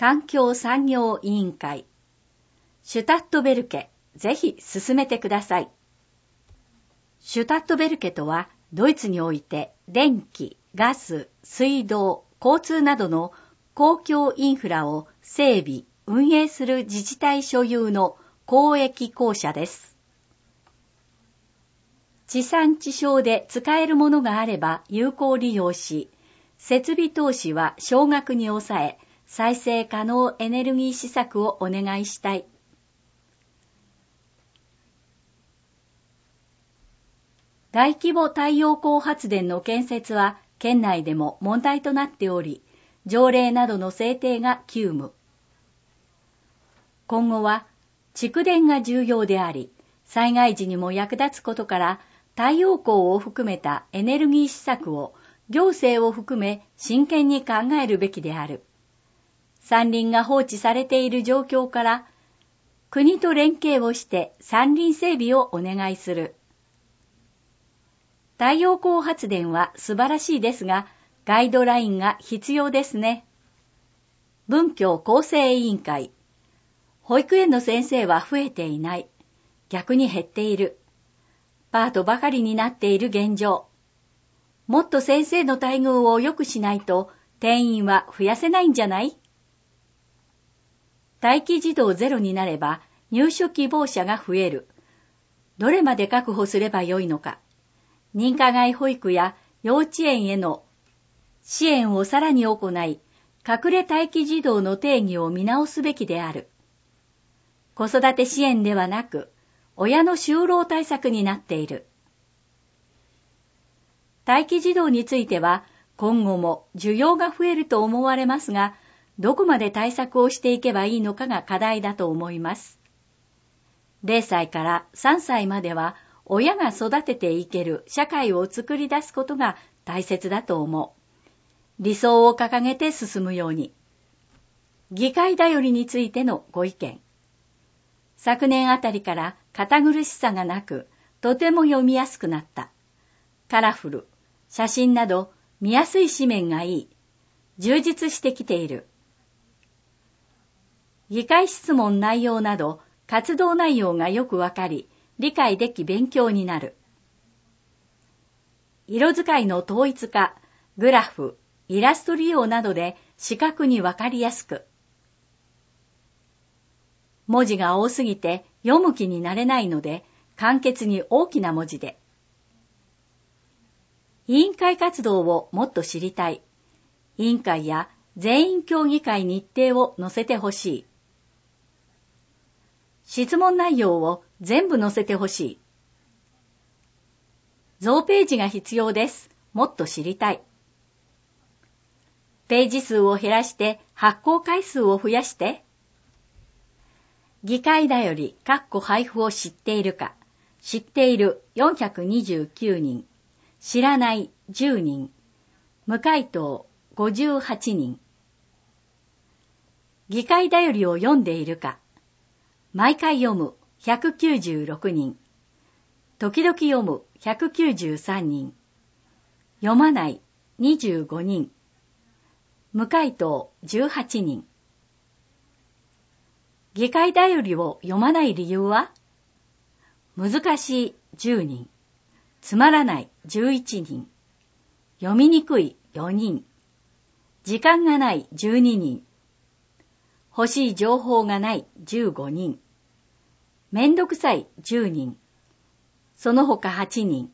環境産業委員会、シュタットベルケ、ぜひ進めてください。シュタットベルケとは、ドイツにおいて電気、ガス、水道、交通などの公共インフラを整備、運営する自治体所有の公益公社です。地産地消で使えるものがあれば有効利用し、設備投資は少額に抑え、再生可能エネルギー施策をお願いしたい。大規模太陽光発電の建設は県内でも問題となっており、条例などの制定が急務。今後は蓄電が重要であり、災害時にも役立つことから太陽光を含めたエネルギー施策を行政を含め真剣に考えるべきである。山林が放置されている状況から国と連携をして山林整備をお願いする。太陽光発電は素晴らしいですが、ガイドラインが必要ですね。文教厚生委員会。保育園の先生は増えていない。逆に減っている。パートばかりになっている現状。もっと先生の待遇を良くしないと定員は増やせないんじゃない？待機児童ゼロになれば入所希望者が増える。どれまで確保すればよいのか。認可外保育や幼稚園への支援をさらに行い、隠れ待機児童の定義を見直すべきである。子育て支援ではなく、親の就労対策になっている。待機児童については、今後も需要が増えると思われますが、どこまで対策をしていけばいいのかが課題だと思います。0歳から3歳までは、親が育てていける社会を作り出すことが大切だと思う。理想を掲げて進むように。議会だよりについてのご意見。昨年あたりから堅苦しさがなく、とても読みやすくなった。カラフル、写真など見やすい紙面がいい。充実してきている。議会質問内容など活動内容がよくわかり、理解でき勉強になる。色使いの統一化、グラフ、イラスト利用などで視覚にわかりやすく。文字が多すぎて読む気になれないので、簡潔に大きな文字で。委員会活動をもっと知りたい。委員会や全員協議会日程を載せてほしい。質問内容を全部載せてほしい。増ページが必要です。もっと知りたい。ページ数を減らして発行回数を増やして。議会だより配布を知っているか。知っている429人。知らない10人。無回答58人。議会だよりを読んでいるか。毎回読む196人。時々読む193人。読まない25人。無回答18人。議会だよりを読まない理由は？難しい10人。つまらない11人。読みにくい4人。時間がない12人。欲しい情報がない15人。めんどくさい10人。その他8人。